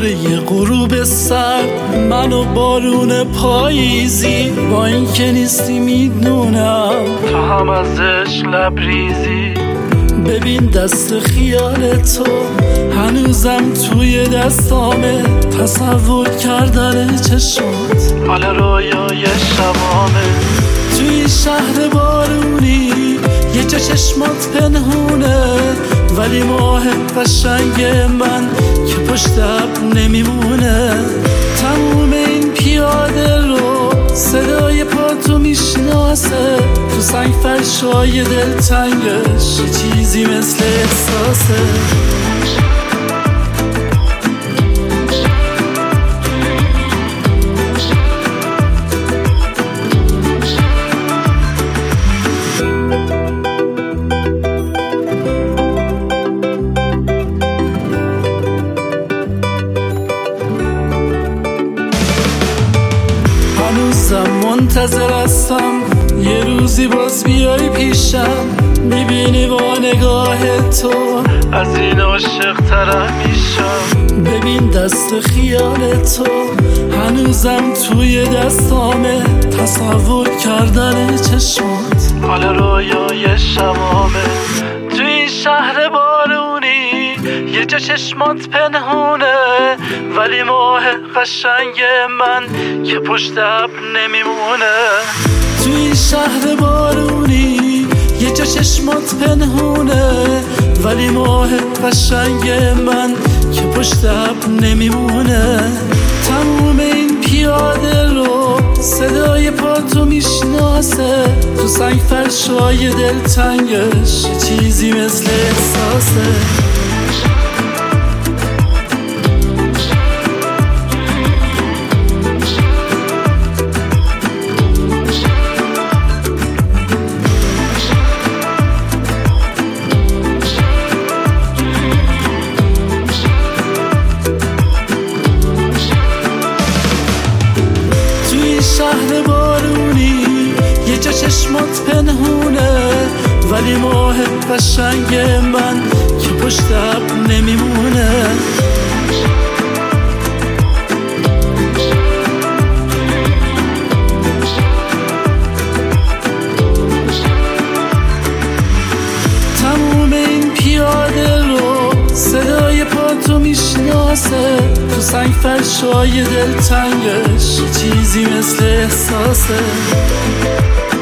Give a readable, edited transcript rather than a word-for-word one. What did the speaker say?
دوباره یه غروب سرد، من و بارون پاییزی، با این که نیستی میدونم تو هم ازش لبریزی. ببین دست خیال تو هنوزم توی دستامه، تصور کردن چشمات حال رویای شبامه. توی شهر بارونی یه جا چشمات پنهونه، ولی ماه قشنگ من که پشت ابر نمیمونه. تموم این پیاده رو صدای پاتو میشناسه، تو سنگ فرشای دلتنگش یه چیزی مثل احساسه. هنوزم منتظر هستم یه روزی باز بیای پیشم، میبینی با نگاه تو از این عاشق ترم میشم. ببین دست خیال تو هنوزم توی دستامه، تصور کردن چشمات حال رویای شبامه. توی این شهر بارونی یه جا چشمات پنهونه، ولی ماه قشنگ من که پشت ابر نمیمونه. توی این شهر بارونی یه جا چشمات پنهونه، ولی ماه قشنگ من که پشت ابر نمیمونه. تموم این پیاده رو صدای پاتو میشناسه، تو سنگ فرشای دلتنگش یه چیزی مثل احساسه. شهر بارونی یه جا چشمات پنهونه، ولی ماه قشنگ من که پشت ابر نمیمونه. تموم این پیاده رو صدای پاتو میشناسه، تو سنگ فرشای دلتنگش یه چیزی مثل احساسه.